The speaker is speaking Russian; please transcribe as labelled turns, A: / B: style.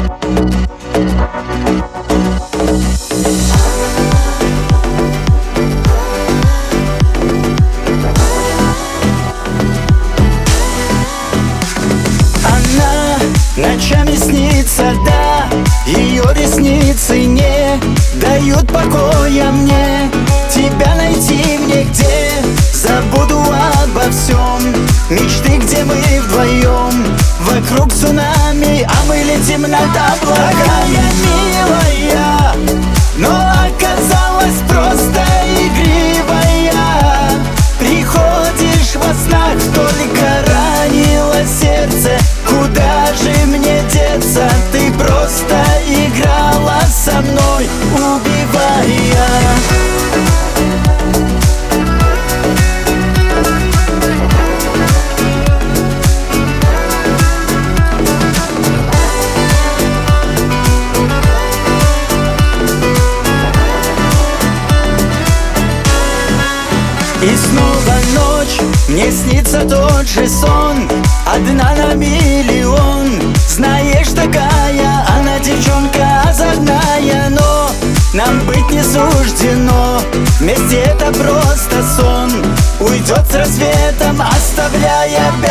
A: Ночами снится, да, ее ресницы не дают покоя мне. Тебя найти мне где, забуду обо всем. Мечты, где мы вдвоем, вокруг цунами, а мы летим над облаками. Такая милая, но оказалась просто игривая. Приходишь во снах, только ранило сердце. Куда же мне деться? Ты просто играла со мной, убивая. И снова ночь, мне снится тот же сон. Одна на миллион. Знаешь, такая она девчонка озорная, но нам быть не суждено. Вместе это просто сон. Уйдет с рассветом, оставляя